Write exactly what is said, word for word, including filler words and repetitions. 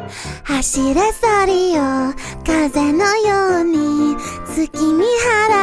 走れソリよ風のように月見原